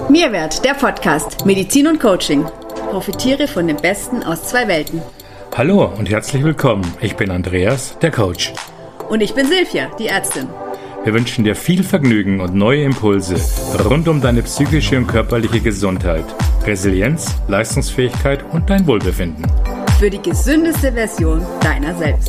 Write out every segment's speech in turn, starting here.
Mehrwert, der Podcast Medizin und Coaching. Profitiere von dem Besten aus zwei Welten. Hallo und herzlich willkommen. Ich bin Andreas, der Coach. Und ich bin Silvia, die Ärztin. Wir wünschen dir viel Vergnügen und neue Impulse rund um deine psychische und körperliche Gesundheit, Resilienz, Leistungsfähigkeit und dein Wohlbefinden. Für die gesündeste Version deiner selbst.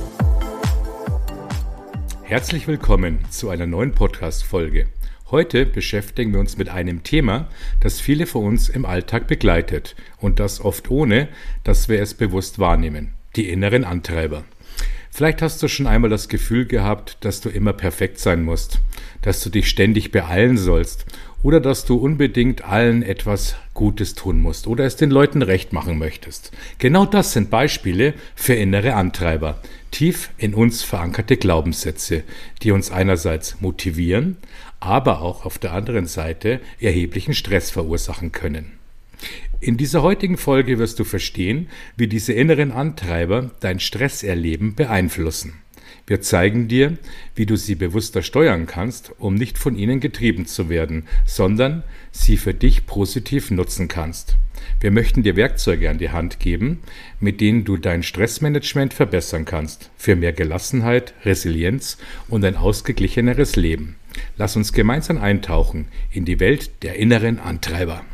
Herzlich willkommen zu einer neuen Podcast-Folge. Heute beschäftigen wir uns mit einem Thema, das viele von uns im Alltag begleitet und das oft ohne, dass wir es bewusst wahrnehmen: die inneren Antreiber. Vielleicht hast du schon einmal das Gefühl gehabt, dass du immer perfekt sein musst, dass du dich ständig beeilen sollst oder dass du unbedingt allen etwas Gutes tun musst oder es den Leuten recht machen möchtest. Genau das sind Beispiele für innere Antreiber, tief in uns verankerte Glaubenssätze, die uns einerseits motivieren, aber auch auf der anderen Seite erheblichen Stress verursachen können. In dieser heutigen Folge wirst du verstehen, wie diese inneren Antreiber dein Stresserleben beeinflussen. Wir zeigen dir, wie du sie bewusster steuern kannst, um nicht von ihnen getrieben zu werden, sondern sie für dich positiv nutzen kannst. Wir möchten dir Werkzeuge an die Hand geben, mit denen du dein Stressmanagement verbessern kannst, für mehr Gelassenheit, Resilienz und ein ausgeglicheneres Leben. Lass uns gemeinsam eintauchen in die Welt der inneren Antreiber.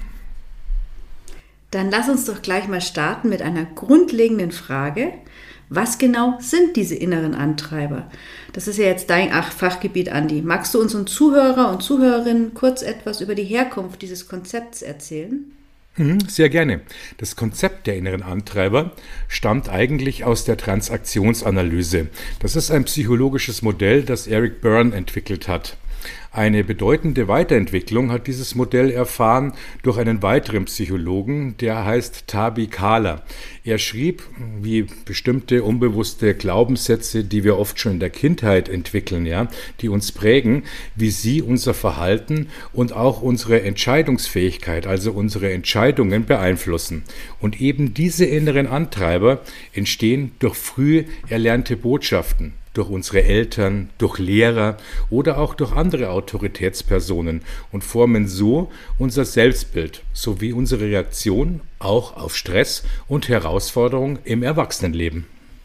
Dann lass uns doch gleich mal starten mit einer grundlegenden Frage. Was genau sind diese inneren Antreiber? Das ist ja jetzt dein Fachgebiet, Andi. Magst du unseren Zuhörer und Zuhörerinnen kurz etwas über die Herkunft dieses Konzepts erzählen? Sehr gerne. Das Konzept der inneren Antreiber stammt eigentlich aus der Transaktionsanalyse. Das ist ein psychologisches Modell, das Eric Berne entwickelt hat. Eine bedeutende Weiterentwicklung hat dieses Modell erfahren durch einen weiteren Psychologen, der heißt Tabi Kahler. Er schrieb, wie bestimmte unbewusste Glaubenssätze, die wir oft schon in der Kindheit entwickeln, die uns prägen, wie sie unser Verhalten und auch unsere Entscheidungsfähigkeit, also unsere Entscheidungen beeinflussen. Und eben diese inneren Antreiber entstehen durch früh erlernte Botschaften, durch unsere Eltern, durch Lehrer oder auch durch andere Autoritätspersonen und formen so unser Selbstbild sowie unsere Reaktion auch auf Stress und Herausforderungen im Erwachsenenleben.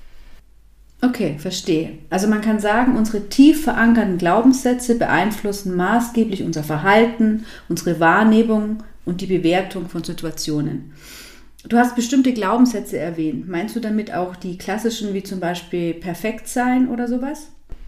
Okay, verstehe. Also man kann sagen, unsere tief verankerten Glaubenssätze beeinflussen maßgeblich unser Verhalten, unsere Wahrnehmung und die Bewertung von Situationen. Du hast bestimmte Glaubenssätze erwähnt. Meinst du damit auch die klassischen, wie zum Beispiel perfekt sein oder sowas?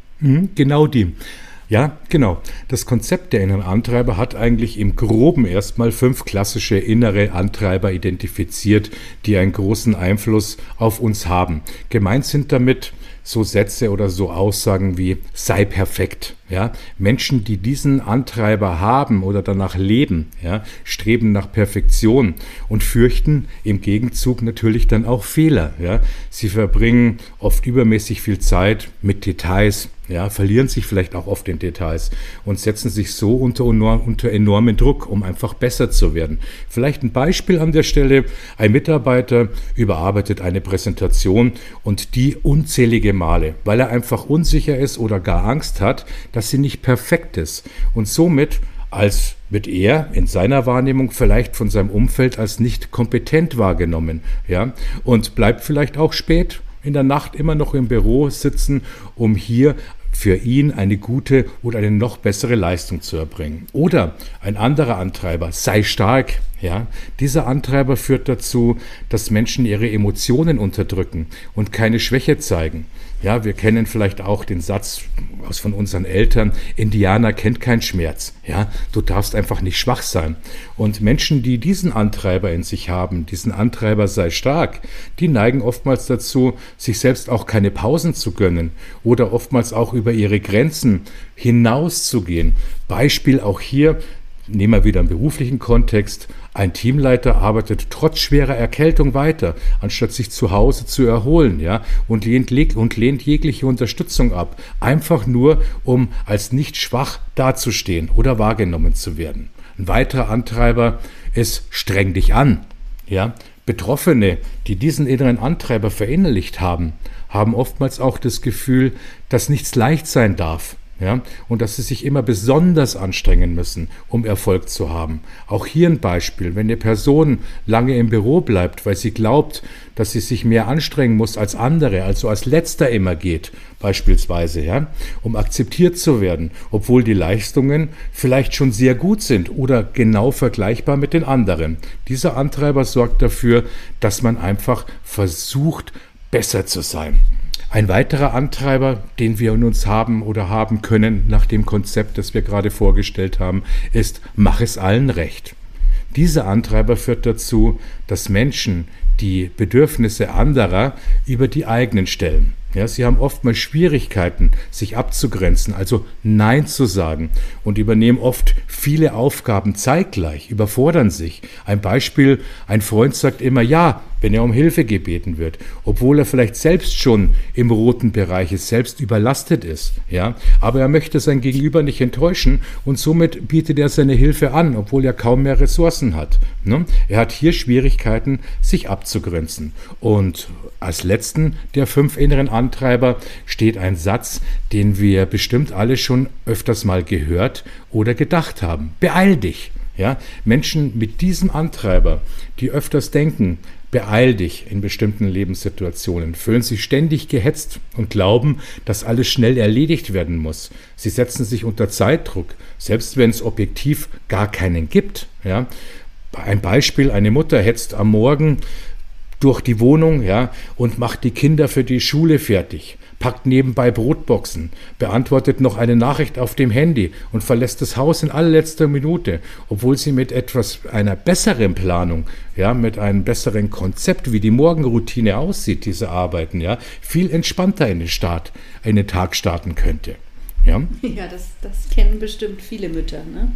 Genau die. Ja, genau. Das Konzept der inneren Antreiber hat eigentlich im Groben erstmal 5 klassische innere Antreiber identifiziert, die einen großen Einfluss auf uns haben. Gemeint sind damit so Sätze oder so Aussagen wie sei perfekt. Menschen, die diesen Antreiber haben oder danach leben, streben nach Perfektion und fürchten im Gegenzug natürlich dann auch Fehler. Sie verbringen oft übermäßig viel Zeit mit Details, verlieren sich vielleicht auch oft in Details und setzen sich so unter enormen Druck, um einfach besser zu werden. Vielleicht ein Beispiel an der Stelle: Ein Mitarbeiter überarbeitet eine Präsentation und die unzählige Male, weil er einfach unsicher ist oder gar Angst hat, dass sie nicht perfekt ist und somit wird er in seiner Wahrnehmung vielleicht von seinem Umfeld als nicht kompetent wahrgenommen, und bleibt vielleicht auch spät in der Nacht immer noch im Büro sitzen, um hier für ihn eine gute oder eine noch bessere Leistung zu erbringen. Oder ein anderer Antreiber: sei stark. Dieser Antreiber führt dazu, dass Menschen ihre Emotionen unterdrücken und keine Schwäche zeigen. Wir kennen vielleicht auch den Satz von unseren Eltern: Indianer kennt keinen Schmerz. Du darfst einfach nicht schwach sein. Und Menschen, die diesen Antreiber in sich haben, diesen Antreiber sei stark, die neigen oftmals dazu, sich selbst auch keine Pausen zu gönnen oder oftmals auch über ihre Grenzen hinauszugehen. Beispiel auch hier: Nehmen wir wieder einen beruflichen Kontext. Ein Teamleiter arbeitet trotz schwerer Erkältung weiter, anstatt sich zu Hause zu erholen, und lehnt jegliche Unterstützung ab, einfach nur, um als nicht schwach dazustehen oder wahrgenommen zu werden. Ein weiterer Antreiber ist: streng dich an. Betroffene, die diesen inneren Antreiber verinnerlicht haben, haben oftmals auch das Gefühl, dass nichts leicht sein darf. Ja, und dass sie sich immer besonders anstrengen müssen, um Erfolg zu haben. Auch hier ein Beispiel: Wenn eine Person lange im Büro bleibt, weil sie glaubt, dass sie sich mehr anstrengen muss als andere, also als Letzter immer geht, beispielsweise, ja, um akzeptiert zu werden, obwohl die Leistungen vielleicht schon sehr gut sind oder genau vergleichbar mit den anderen. Dieser Antreiber sorgt dafür, dass man einfach versucht, besser zu sein. Ein weiterer Antreiber, den wir in uns haben oder haben können, nach dem Konzept, das wir gerade vorgestellt haben, ist: Mach es allen recht. Dieser Antreiber führt dazu, dass Menschen die Bedürfnisse anderer über die eigenen stellen. Ja, sie haben oftmals Schwierigkeiten, sich abzugrenzen, also Nein zu sagen, und übernehmen oft viele Aufgaben zeitgleich, überfordern sich. Ein Beispiel: Ein Freund sagt immer Ja, wenn er um Hilfe gebeten wird, obwohl er vielleicht selbst schon im roten Bereich ist, selbst überlastet ist. Ja? Aber er möchte sein Gegenüber nicht enttäuschen und somit bietet er seine Hilfe an, obwohl er kaum mehr Ressourcen hat. Ne? Er hat hier Schwierigkeiten, sich abzugrenzen. Und als letzten der 5 inneren Antreiber steht ein Satz, den wir bestimmt alle schon öfters mal gehört oder gedacht haben: Beeil dich. Ja? Menschen mit diesem Antreiber, die öfters denken: Beeil dich in bestimmten Lebenssituationen, fühlen sich ständig gehetzt und glauben, dass alles schnell erledigt werden muss. Sie setzen sich unter Zeitdruck, selbst wenn es objektiv gar keinen gibt. Ja? Ein Beispiel: Eine Mutter hetzt am Morgen durch die Wohnung, ja, und macht die Kinder für die Schule fertig, packt nebenbei Brotboxen, beantwortet noch eine Nachricht auf dem Handy und verlässt das Haus in allerletzter Minute, obwohl sie mit einer besseren Planung, ja, mit einem besseren Konzept, wie die Morgenroutine aussieht, diese Arbeiten, ja, viel entspannter in den Tag starten könnte. Ja, ja, das kennen bestimmt viele Mütter, ne?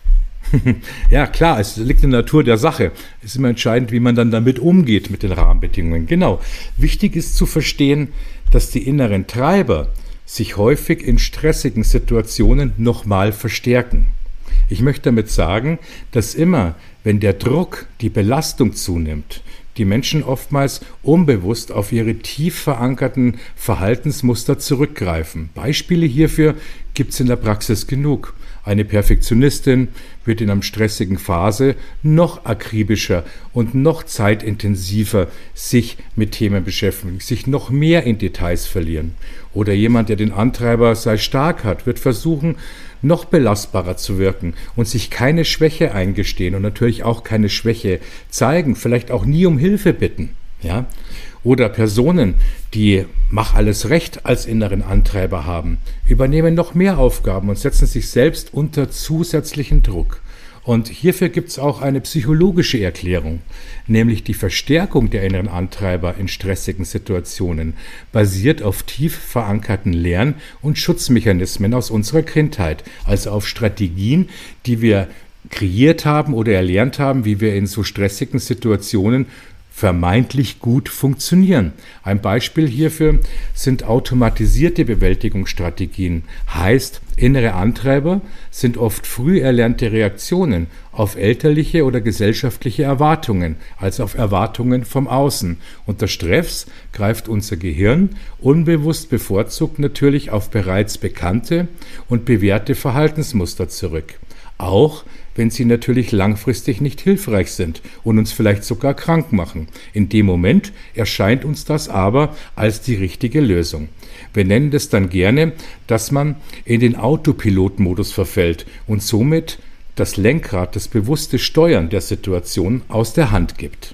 Ja, klar, es liegt in der Natur der Sache. Es ist immer entscheidend, wie man dann damit umgeht mit den Rahmenbedingungen. Genau. Wichtig ist zu verstehen, dass die inneren Treiber sich häufig in stressigen Situationen nochmal verstärken. Ich möchte damit sagen, dass immer, wenn der Druck, die Belastung zunimmt, die Menschen oftmals unbewusst auf ihre tief verankerten Verhaltensmuster zurückgreifen. Beispiele hierfür gibt es in der Praxis genug. Eine Perfektionistin wird in einer stressigen Phase noch akribischer und noch zeitintensiver sich mit Themen beschäftigen, sich noch mehr in Details verlieren. Oder jemand, der den Antreiber sei stark hat, wird versuchen, noch belastbarer zu wirken und sich keine Schwäche eingestehen und natürlich auch keine Schwäche zeigen, vielleicht auch nie um Hilfe bitten. Ja? Oder Personen, die Mach alles recht als inneren Antreiber haben, übernehmen noch mehr Aufgaben und setzen sich selbst unter zusätzlichen Druck. Und hierfür gibt es auch eine psychologische Erklärung, nämlich die Verstärkung der inneren Antreiber in stressigen Situationen basiert auf tief verankerten Lern- und Schutzmechanismen aus unserer Kindheit, also auf Strategien, die wir kreiert haben oder erlernt haben, wie wir in so stressigen Situationen vermeintlich gut funktionieren. Ein Beispiel hierfür sind automatisierte Bewältigungsstrategien. Heißt, innere Antreiber sind oft früh erlernte Reaktionen auf elterliche oder gesellschaftliche Erwartungen, als auf Erwartungen vom Außen. Unter Stress greift unser Gehirn unbewusst bevorzugt natürlich auf bereits bekannte und bewährte Verhaltensmuster zurück. Auch wenn sie natürlich langfristig nicht hilfreich sind und uns vielleicht sogar krank machen. In dem Moment erscheint uns das aber als die richtige Lösung. Wir nennen das dann gerne, dass man in den Autopilotmodus verfällt und somit das Lenkrad, das bewusste Steuern der Situation aus der Hand gibt.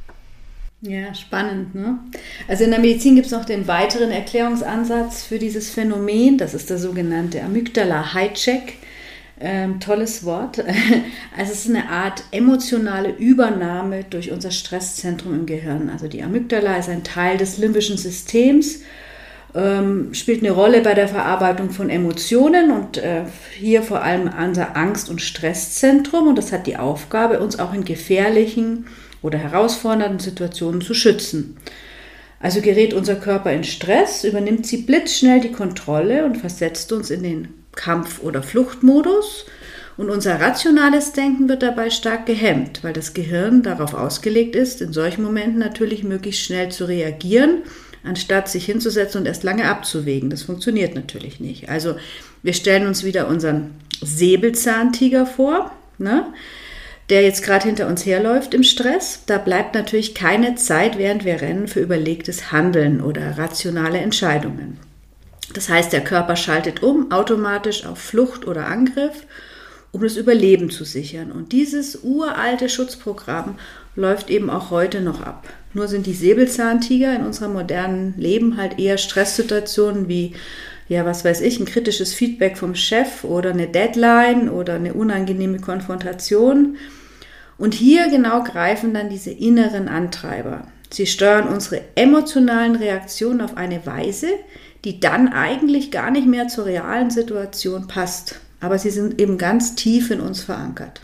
Ja, spannend, ne? Also in der Medizin gibt es noch den weiteren Erklärungsansatz für dieses Phänomen. Das ist der sogenannte Amygdala-Hijack. Tolles Wort. Also es ist eine Art emotionale Übernahme durch unser Stresszentrum im Gehirn. Also die Amygdala ist ein Teil des limbischen Systems, spielt eine Rolle bei der Verarbeitung von Emotionen und hier vor allem unser Angst- und Stresszentrum. Und das hat die Aufgabe, uns auch in gefährlichen oder herausfordernden Situationen zu schützen. Also gerät unser Körper in Stress, übernimmt sie blitzschnell die Kontrolle und versetzt uns in den Kampf- oder Fluchtmodus und unser rationales Denken wird dabei stark gehemmt, weil das Gehirn darauf ausgelegt ist, in solchen Momenten natürlich möglichst schnell zu reagieren anstatt sich hinzusetzen und erst lange abzuwägen. Das funktioniert natürlich nicht. Also wir stellen uns wieder unseren Säbelzahntiger vor, ne, der jetzt gerade hinter uns herläuft im Stress. Da bleibt natürlich keine Zeit, während wir rennen, für überlegtes Handeln oder rationale Entscheidungen. Das heißt, der Körper schaltet automatisch auf Flucht oder Angriff, um das Überleben zu sichern. Und dieses uralte Schutzprogramm läuft eben auch heute noch ab. Nur sind die Säbelzahntiger in unserem modernen Leben halt eher Stresssituationen wie, ja, was weiß ich, ein kritisches Feedback vom Chef oder eine Deadline oder eine unangenehme Konfrontation. Und hier genau greifen dann diese inneren Antreiber. Sie steuern unsere emotionalen Reaktionen auf eine Weise, die dann eigentlich gar nicht mehr zur realen Situation passt. Aber sie sind eben ganz tief in uns verankert.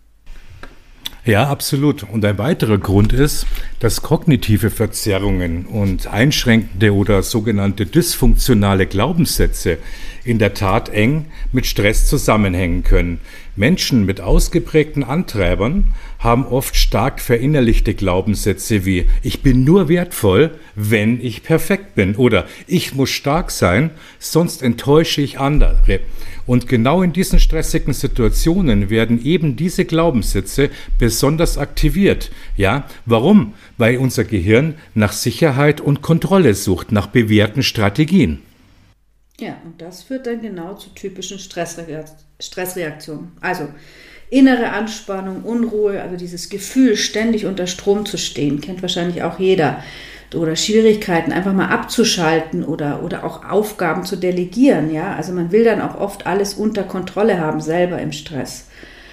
Ja, absolut. Und ein weiterer Grund ist, dass kognitive Verzerrungen und einschränkende oder sogenannte dysfunktionale Glaubenssätze in der Tat eng mit Stress zusammenhängen können. Menschen mit ausgeprägten Antreibern haben oft stark verinnerlichte Glaubenssätze wie ich bin nur wertvoll, wenn ich perfekt bin oder ich muss stark sein, sonst enttäusche ich andere. Und genau in diesen stressigen Situationen werden eben diese Glaubenssätze besonders aktiviert. Ja, warum? Weil unser Gehirn nach Sicherheit und Kontrolle sucht, nach bewährten Strategien. Ja, und das führt dann genau zu typischen Stressreaktionen. Also innere Anspannung, Unruhe, also dieses Gefühl, ständig unter Strom zu stehen, kennt wahrscheinlich auch jeder. Oder Schwierigkeiten, einfach mal abzuschalten oder auch Aufgaben zu delegieren. Ja? Also man will dann auch oft alles unter Kontrolle haben, selber im Stress.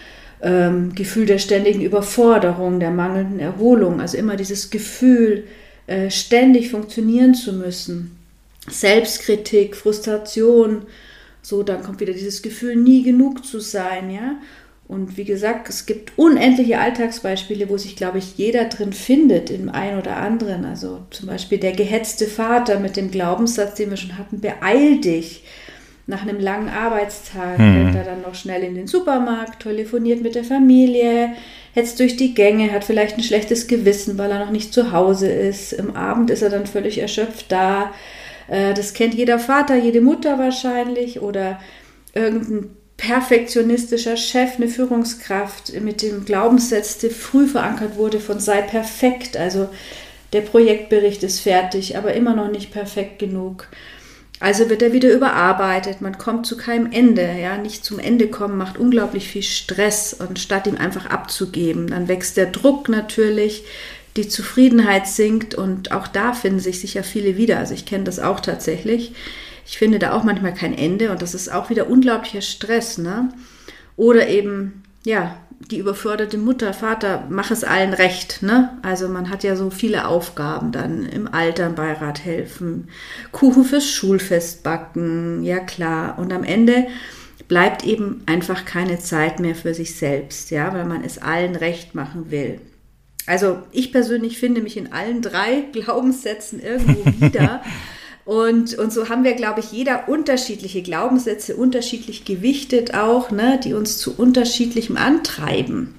Gefühl der ständigen Überforderung, der mangelnden Erholung, also immer dieses Gefühl, ständig funktionieren zu müssen. Selbstkritik, Frustration, so dann kommt wieder dieses Gefühl, nie genug zu sein, ja. Und wie gesagt, es gibt unendliche Alltagsbeispiele, wo sich, glaube ich, jeder drin findet, im einen oder anderen. Also zum Beispiel der gehetzte Vater mit dem Glaubenssatz, den wir schon hatten, beeil dich. Nach einem langen Arbeitstag rennt er dann noch schnell in den Supermarkt, telefoniert mit der Familie, hetzt durch die Gänge, hat vielleicht ein schlechtes Gewissen, weil er noch nicht zu Hause ist. Im Abend ist er dann völlig erschöpft da. Das kennt jeder Vater, jede Mutter wahrscheinlich oder irgendein perfektionistischer Chef, eine Führungskraft mit dem Glaubenssatz, der früh verankert wurde von sei perfekt. Also der Projektbericht ist fertig, aber immer noch nicht perfekt genug. Also wird er wieder überarbeitet, man kommt zu keinem Ende. Ja? Nicht zum Ende kommen macht unglaublich viel Stress und statt ihm einfach abzugeben, dann wächst der Druck natürlich, die Zufriedenheit sinkt und auch da finden sich sicher viele wieder. Also ich kenne das auch tatsächlich. Ich finde da auch manchmal kein Ende und das ist auch wieder unglaublicher Stress, ne? Oder eben, ja, die überforderte Mutter, Vater, mach es allen recht, ne? Also man hat ja so viele Aufgaben dann im Elternbeirat helfen, Kuchen fürs Schulfest backen, ja klar. Und am Ende bleibt eben einfach keine Zeit mehr für sich selbst, ja, weil man es allen recht machen will. Also ich persönlich finde mich in allen 3 Glaubenssätzen irgendwo wieder. Und so haben wir, glaube ich, jeder unterschiedliche Glaubenssätze, unterschiedlich gewichtet auch, ne, die uns zu unterschiedlichem antreiben.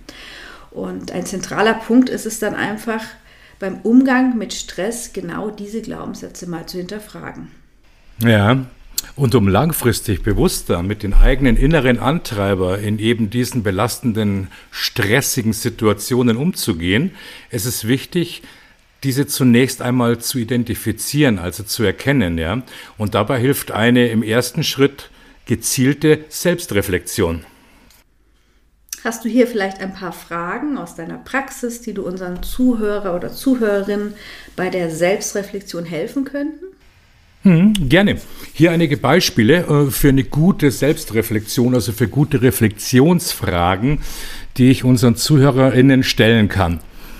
Und ein zentraler Punkt ist es dann einfach, beim Umgang mit Stress genau diese Glaubenssätze mal zu hinterfragen. Ja, und um langfristig bewusster mit den eigenen inneren Antreiber in eben diesen belastenden, stressigen Situationen umzugehen, ist es wichtig, diese zunächst einmal zu identifizieren, also zu erkennen, ja. Und dabei hilft eine im ersten Schritt gezielte Selbstreflexion. Hast du hier vielleicht ein paar Fragen aus deiner Praxis, die du unseren Zuhörer oder Zuhörerinnen bei der Selbstreflexion helfen könnten? Gerne. Hier einige Beispiele für eine gute Selbstreflexion, also für gute Reflexionsfragen, die ich unseren ZuhörerInnen stellen kann.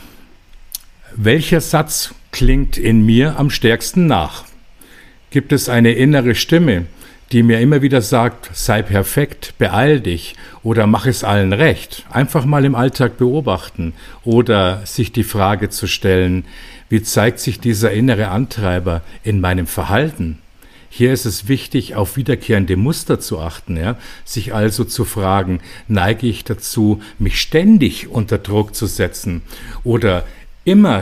Welcher Satz klingt in mir am stärksten nach? Gibt es eine innere Stimme, die mir immer wieder sagt, sei perfekt, beeil dich oder mach es allen recht? Einfach mal im Alltag beobachten oder sich die Frage zu stellen, wie zeigt sich dieser innere Antreiber in meinem Verhalten? Hier ist es wichtig, auf wiederkehrende Muster zu achten, ja? Sich also zu fragen, neige ich dazu, mich ständig unter Druck zu setzen oder immer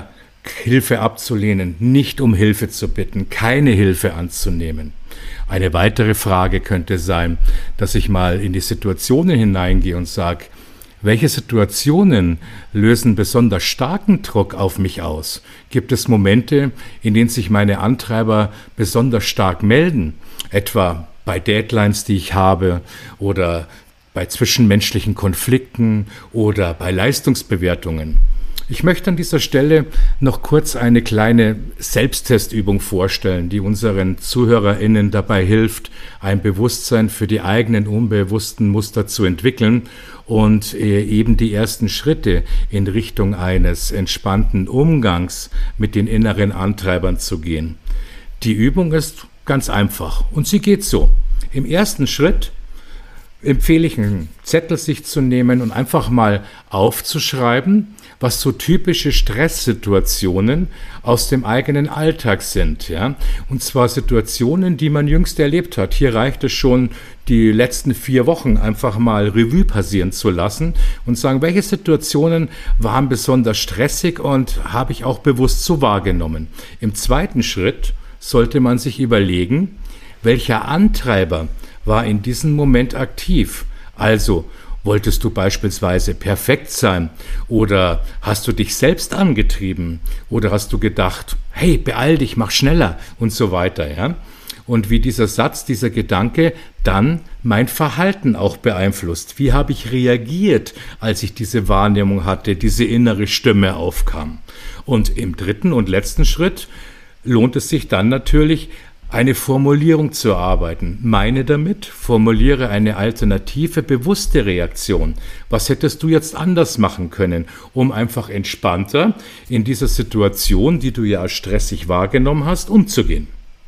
Hilfe abzulehnen, nicht um Hilfe zu bitten, keine Hilfe anzunehmen. Eine weitere Frage könnte sein, dass ich mal in die Situationen hineingehe und sage, welche Situationen lösen besonders starken Druck auf mich aus? Gibt es Momente, in denen sich meine Antreiber besonders stark melden? Etwa bei Deadlines, die ich habe, oder bei zwischenmenschlichen Konflikten oder bei Leistungsbewertungen. Ich möchte an dieser Stelle noch kurz eine kleine Selbsttestübung vorstellen, die unseren ZuhörerInnen dabei hilft, ein Bewusstsein für die eigenen unbewussten Muster zu entwickeln und eben die ersten Schritte in Richtung eines entspannten Umgangs mit den inneren Antreibern zu gehen. Die Übung ist ganz einfach und sie geht so. Im ersten Schritt empfehle ich, einen Zettel sich zu nehmen und einfach mal aufzuschreiben, was so typische Stresssituationen aus dem eigenen Alltag sind. Ja? Und zwar Situationen, die man jüngst erlebt hat. Hier reicht es schon, die letzten 4 Wochen einfach mal Revue passieren zu lassen und sagen, welche Situationen waren besonders stressig und habe ich auch bewusst so wahrgenommen. Im zweiten Schritt sollte man sich überlegen, welcher Antreiber war in diesem Moment aktiv. Also, wolltest du beispielsweise perfekt sein oder hast du dich selbst angetrieben oder hast du gedacht, hey, beeil dich, mach schneller und so weiter, ja? Und wie dieser Satz, dieser Gedanke dann mein Verhalten auch beeinflusst. Wie habe ich reagiert, als ich diese Wahrnehmung hatte, diese innere Stimme aufkam? Und im dritten und letzten Schritt lohnt es sich dann natürlich, eine Formulierung zu erarbeiten. Meine damit, formuliere eine alternative, bewusste Reaktion. Was hättest du jetzt anders machen können, um einfach entspannter in dieser Situation, die du ja als stressig wahrgenommen hast, umzugehen?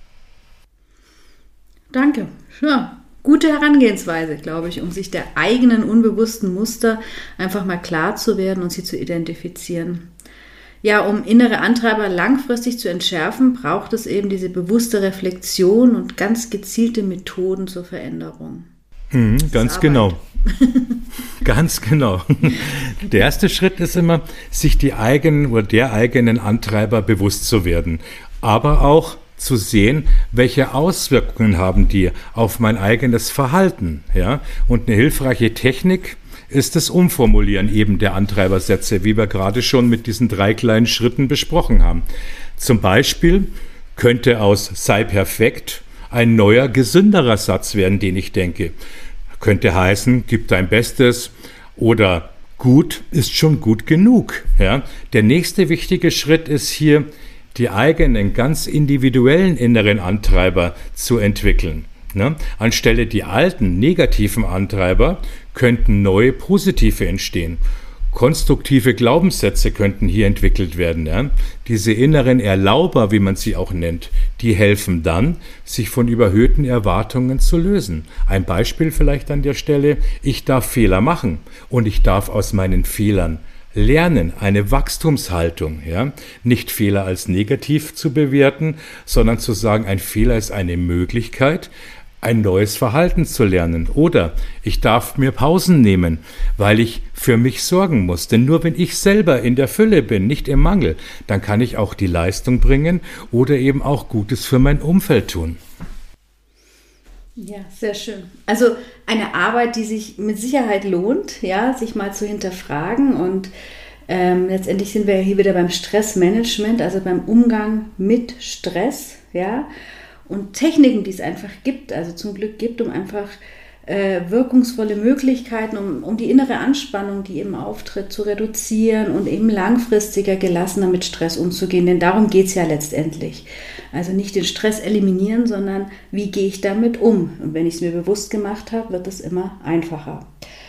Danke. Ja, gute Herangehensweise, glaube ich, um sich der eigenen unbewussten Muster einfach mal klar zu werden und sie zu identifizieren. Ja, um innere Antreiber langfristig zu entschärfen, braucht es eben diese bewusste Reflexion und ganz gezielte Methoden zur Veränderung. Ganz genau. Ganz genau. Der erste Schritt ist immer, sich der eigenen Antreiber bewusst zu werden, aber auch zu sehen, welche Auswirkungen haben die auf mein eigenes Verhalten. Ja? Und eine hilfreiche Technik ist das Umformulieren eben der Antreibersätze, wie wir gerade schon mit diesen 3 kleinen Schritten besprochen haben. Zum Beispiel könnte aus sei perfekt ein neuer, gesünderer Satz werden, den ich denke. Könnte heißen, gib dein Bestes oder gut ist schon gut genug. Ja? Der nächste wichtige Schritt ist hier, die eigenen, ganz individuellen inneren Antreiber zu entwickeln. Ne? Anstelle die alten negativen Antreiber könnten neue positive entstehen. Konstruktive Glaubenssätze könnten hier entwickelt werden. Ja? Diese inneren Erlauber, wie man sie auch nennt, die helfen dann, sich von überhöhten Erwartungen zu lösen. Ein Beispiel vielleicht an der Stelle, ich darf Fehler machen und ich darf aus meinen Fehlern lernen, eine Wachstumshaltung, ja, nicht Fehler als negativ zu bewerten, sondern zu sagen, ein Fehler ist eine Möglichkeit, ein neues Verhalten zu lernen. Oder ich darf mir Pausen nehmen, weil ich für mich sorgen muss. Denn nur wenn ich selber in der Fülle bin, nicht im Mangel, dann kann ich auch die Leistung bringen oder eben auch Gutes für mein Umfeld tun. Ja, sehr schön. Also eine Arbeit, die sich mit Sicherheit lohnt, ja, sich mal zu hinterfragen. Und letztendlich sind wir ja hier wieder beim Stressmanagement, also beim Umgang mit Stress, ja. Und Techniken, die es einfach gibt, also zum Glück gibt, um einfach wirkungsvolle Möglichkeiten, um die innere Anspannung, die eben auftritt, zu reduzieren und eben langfristiger, gelassener mit Stress umzugehen. Denn darum geht es ja letztendlich. Also nicht den Stress eliminieren, sondern wie gehe ich damit um? Und wenn ich es mir bewusst gemacht habe, wird es immer einfacher.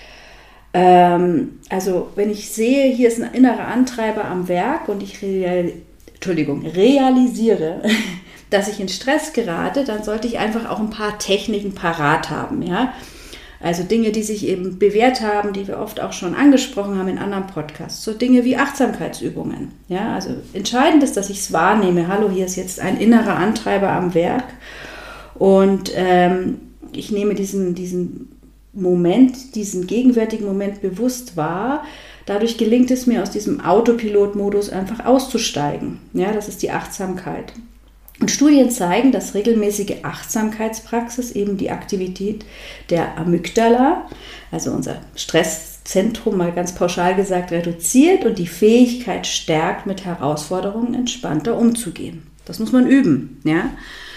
Also wenn ich sehe, hier ist ein innerer Antreiber am Werk und ich realisiere, dass ich in Stress gerate, dann sollte ich einfach auch ein paar Techniken parat haben. Ja? Also Dinge, die sich eben bewährt haben, die wir oft auch schon angesprochen haben in anderen Podcasts. So Dinge wie Achtsamkeitsübungen. Ja? Also entscheidend ist, dass ich es wahrnehme. Hallo, hier ist jetzt ein innerer Antreiber am Werk. Und ich nehme diesen Moment, diesen gegenwärtigen Moment bewusst wahr. Dadurch gelingt es mir, aus diesem Autopilot-Modus einfach auszusteigen. Ja, das ist die Achtsamkeit. Und Studien zeigen, dass regelmäßige Achtsamkeitspraxis eben die Aktivität der Amygdala, also unser Stresszentrum, mal ganz pauschal gesagt, reduziert und die Fähigkeit stärkt, mit Herausforderungen entspannter umzugehen. Das muss man üben, ja.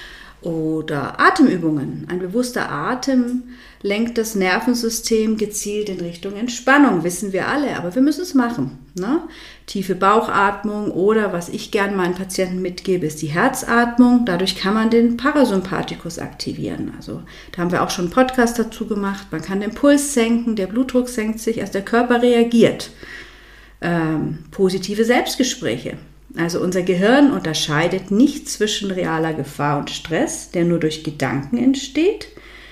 Oder Atemübungen. Ein bewusster Atem lenkt das Nervensystem gezielt in Richtung Entspannung, wissen wir alle, aber wir müssen es machen. Ne? Tiefe Bauchatmung oder, was ich gern meinen Patienten mitgebe, ist die Herzatmung. Dadurch kann man den Parasympathikus aktivieren. Also da haben wir auch schon einen Podcast dazu gemacht. Man kann den Puls senken, der Blutdruck senkt sich, also der Körper reagiert. Positive Selbstgespräche. Also unser Gehirn unterscheidet nicht zwischen realer Gefahr und Stress, der nur durch Gedanken entsteht,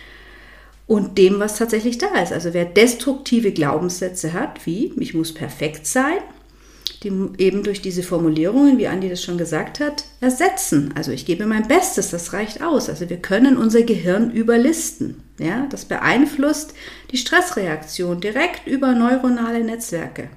und dem, was tatsächlich da ist. Also wer destruktive Glaubenssätze hat, wie ich muss perfekt sein, die eben durch diese Formulierungen, wie Andi das schon gesagt hat, ersetzen. Also ich gebe mein Bestes, das reicht aus. Also wir können unser Gehirn überlisten. Ja? Das beeinflusst die Stressreaktion direkt über neuronale Netzwerke.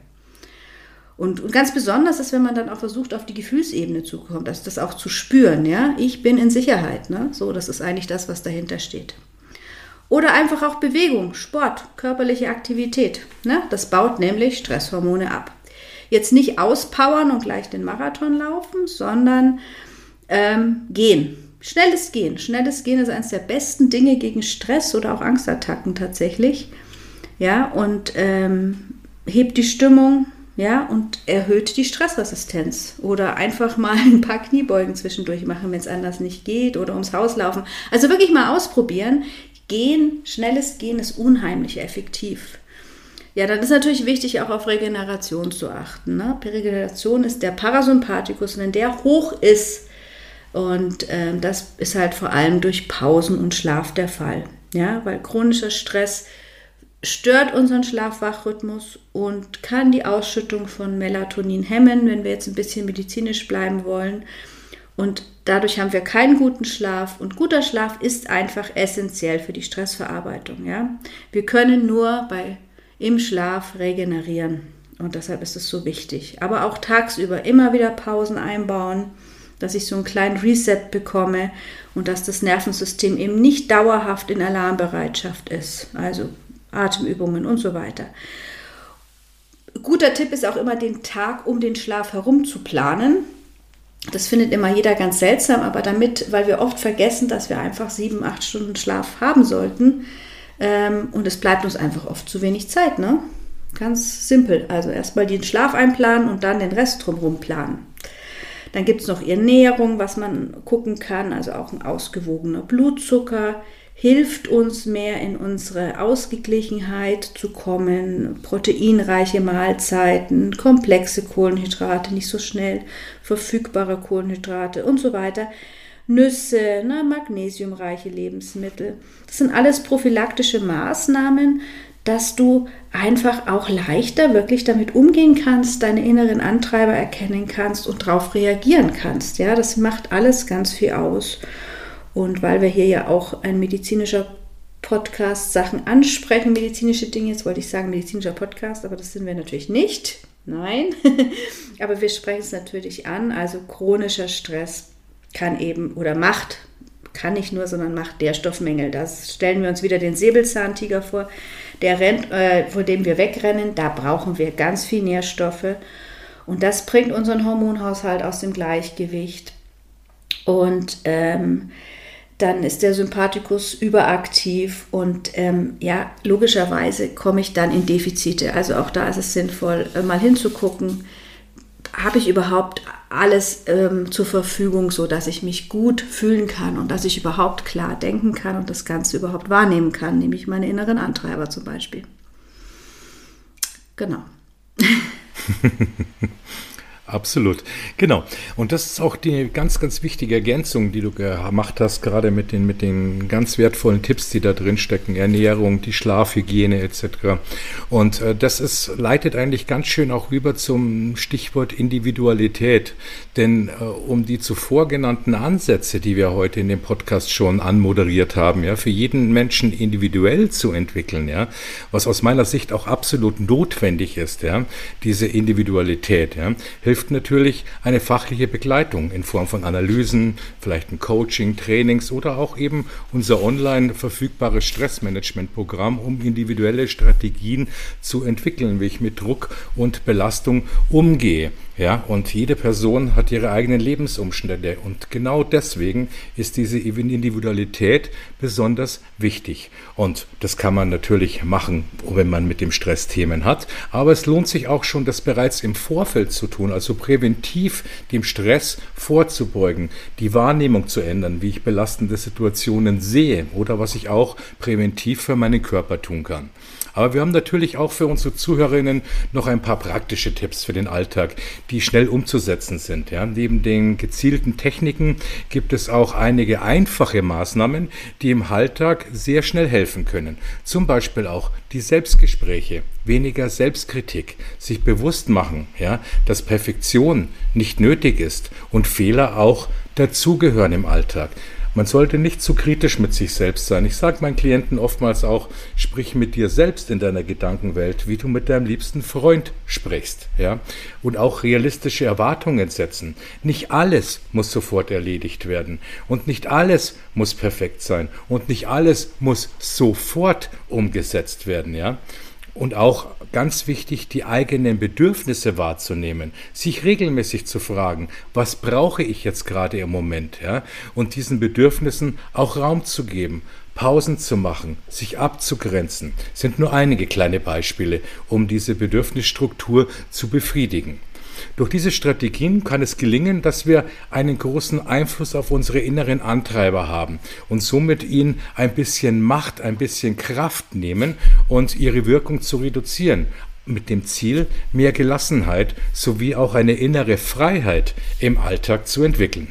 Und ganz besonders ist, wenn man dann auch versucht, auf die Gefühlsebene zu kommen, das auch zu spüren. Ja? Ich bin in Sicherheit. Ne? So, das ist eigentlich das, was dahinter steht. Oder einfach auch Bewegung, Sport, körperliche Aktivität. Ne? Das baut nämlich Stresshormone ab. Jetzt nicht auspowern und gleich den Marathon laufen, sondern gehen. Schnelles Gehen. Schnelles Gehen ist eines der besten Dinge gegen Stress oder auch Angstattacken tatsächlich. Ja, und hebt die Stimmung. Ja, und erhöht die Stressresistenz. Oder einfach mal ein paar Kniebeugen zwischendurch machen, wenn es anders nicht geht, oder ums Haus laufen. Also wirklich mal ausprobieren. Gehen, schnelles Gehen ist unheimlich effektiv. Ja, dann ist natürlich wichtig, auch auf Regeneration zu achten. Ne? Regeneration ist der Parasympathikus, wenn der hoch ist. Und das ist halt vor allem durch Pausen und Schlaf der Fall. Ja, weil chronischer Stress stört unseren Schlaf-Wach-Rhythmus und kann die Ausschüttung von Melatonin hemmen, wenn wir jetzt ein bisschen medizinisch bleiben wollen. Und dadurch haben wir keinen guten Schlaf. Und guter Schlaf ist einfach essentiell für die Stressverarbeitung. Ja? Wir können nur im Schlaf regenerieren. Und deshalb ist es so wichtig. Aber auch tagsüber immer wieder Pausen einbauen, dass ich so einen kleinen Reset bekomme und dass das Nervensystem eben nicht dauerhaft in Alarmbereitschaft ist. Also Atemübungen und so weiter. Guter Tipp ist auch immer, den Tag um den Schlaf herum zu planen. Das findet immer jeder ganz seltsam, aber weil wir oft vergessen, dass wir einfach 7-8 Stunden Schlaf haben sollten, und es bleibt uns einfach oft zu wenig Zeit, ne? Ganz simpel. Also erstmal den Schlaf einplanen und dann den Rest drumherum planen. Dann gibt es noch Ernährung, was man gucken kann, also auch ein ausgewogener Blutzucker hilft uns mehr in unsere Ausgeglichenheit zu kommen, proteinreiche Mahlzeiten, komplexe Kohlenhydrate, nicht so schnell verfügbare Kohlenhydrate und so weiter. Nüsse, magnesiumreiche Lebensmittel. Das sind alles prophylaktische Maßnahmen, dass du einfach auch leichter wirklich damit umgehen kannst, deine inneren Antreiber erkennen kannst und darauf reagieren kannst. Ja, das macht alles ganz viel aus. Und weil wir hier ja auch ein medizinischer Podcast Sachen ansprechen, medizinische Dinge, jetzt wollte ich sagen medizinischer Podcast, aber das sind wir natürlich nicht. Nein, aber wir sprechen es natürlich an. Also chronischer Stress kann nicht nur, sondern macht Nährstoffmängel. Da stellen wir uns wieder den Säbelzahntiger vor, der rennt, vor dem wir wegrennen. Da brauchen wir ganz viel Nährstoffe und das bringt unseren Hormonhaushalt aus dem Gleichgewicht. Und dann ist der Sympathikus überaktiv und logischerweise komme ich dann in Defizite. Also auch da ist es sinnvoll, mal hinzugucken, habe ich überhaupt alles zur Verfügung, sodass ich mich gut fühlen kann und dass ich überhaupt klar denken kann und das Ganze überhaupt wahrnehmen kann, nämlich meine inneren Antreiber zum Beispiel. Genau. Absolut, genau. Und das ist auch die ganz, ganz wichtige Ergänzung, die du gemacht hast, gerade mit den ganz wertvollen Tipps, die da drin stecken, Ernährung, die Schlafhygiene etc. Und das leitet eigentlich ganz schön auch rüber zum Stichwort Individualität. Denn um die zuvor genannten Ansätze, die wir heute in dem Podcast schon anmoderiert haben, ja, für jeden Menschen individuell zu entwickeln, ja, was aus meiner Sicht auch absolut notwendig ist, ja, diese Individualität, ja, hilft natürlich eine fachliche Begleitung in Form von Analysen, vielleicht ein Coaching, Trainings oder auch eben unser online verfügbares Stressmanagementprogramm, um individuelle Strategien zu entwickeln, wie ich mit Druck und Belastung umgehe. Ja, und jede Person hat ihre eigenen Lebensumstände und genau deswegen ist diese Individualität besonders wichtig. Und das kann man natürlich machen, wenn man mit dem Stress Themen hat, aber es lohnt sich auch schon, das bereits im Vorfeld zu tun, also präventiv dem Stress vorzubeugen, die Wahrnehmung zu ändern, wie ich belastende Situationen sehe oder was ich auch präventiv für meinen Körper tun kann. Aber wir haben natürlich auch für unsere Zuhörerinnen noch ein paar praktische Tipps für den Alltag, die schnell umzusetzen sind. Ja, neben den gezielten Techniken gibt es auch einige einfache Maßnahmen, die im Alltag sehr schnell helfen können. Zum Beispiel auch die Selbstgespräche, weniger Selbstkritik, sich bewusst machen, ja, dass Perfektion nicht nötig ist und Fehler auch dazugehören im Alltag. Man sollte nicht zu kritisch mit sich selbst sein. Ich sage meinen Klienten oftmals auch, sprich mit dir selbst in deiner Gedankenwelt, wie du mit deinem liebsten Freund sprichst. Ja? Und auch realistische Erwartungen setzen. Nicht alles muss sofort erledigt werden und nicht alles muss perfekt sein und nicht alles muss sofort umgesetzt werden. Ja? Und auch ganz wichtig, die eigenen Bedürfnisse wahrzunehmen, sich regelmäßig zu fragen, was brauche ich jetzt gerade im Moment, ja? Und diesen Bedürfnissen auch Raum zu geben, Pausen zu machen, sich abzugrenzen, sind nur einige kleine Beispiele, um diese Bedürfnisstruktur zu befriedigen. Durch diese Strategien kann es gelingen, dass wir einen großen Einfluss auf unsere inneren Antreiber haben und somit ihnen ein bisschen Macht, ein bisschen Kraft nehmen und ihre Wirkung zu reduzieren, mit dem Ziel, mehr Gelassenheit sowie auch eine innere Freiheit im Alltag zu entwickeln.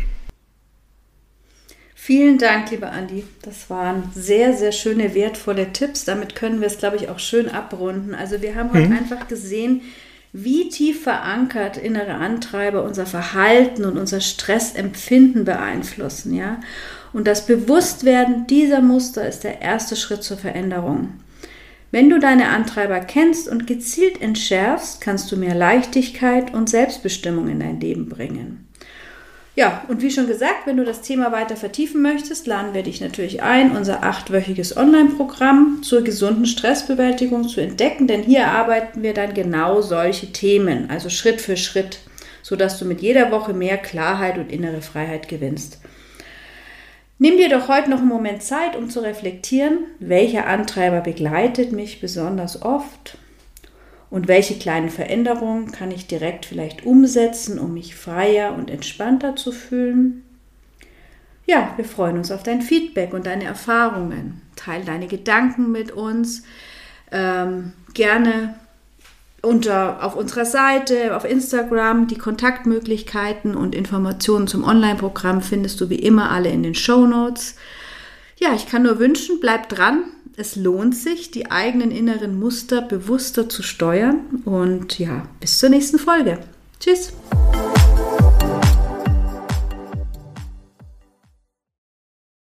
Vielen Dank, lieber Andi. Das waren sehr, sehr schöne, wertvolle Tipps. Damit können wir es, glaube ich, auch schön abrunden. Also wir haben heute einfach gesehen, wie tief verankert innere Antreiber unser Verhalten und unser Stressempfinden beeinflussen, ja? Und das Bewusstwerden dieser Muster ist der erste Schritt zur Veränderung. Wenn du deine Antreiber kennst und gezielt entschärfst, kannst du mehr Leichtigkeit und Selbstbestimmung in dein Leben bringen. Ja, und wie schon gesagt, wenn du das Thema weiter vertiefen möchtest, laden wir dich natürlich ein, unser 8-wöchiges Online-Programm zur gesunden Stressbewältigung zu entdecken, denn hier arbeiten wir dann genau solche Themen, also Schritt für Schritt, sodass du mit jeder Woche mehr Klarheit und innere Freiheit gewinnst. Nimm dir doch heute noch einen Moment Zeit, um zu reflektieren, welcher Antreiber begleitet mich besonders oft und welche kleinen Veränderungen kann ich direkt vielleicht umsetzen, um mich freier und entspannter zu fühlen. Ja, wir freuen uns auf dein Feedback und deine Erfahrungen. Teil deine Gedanken mit uns, gerne auf unserer Seite, auf Instagram. Die Kontaktmöglichkeiten und Informationen zum Online-Programm findest du wie immer alle in den Shownotes. Ja, ich kann nur wünschen, bleib dran. Es lohnt sich, die eigenen inneren Muster bewusster zu steuern. Und ja, bis zur nächsten Folge. Tschüss.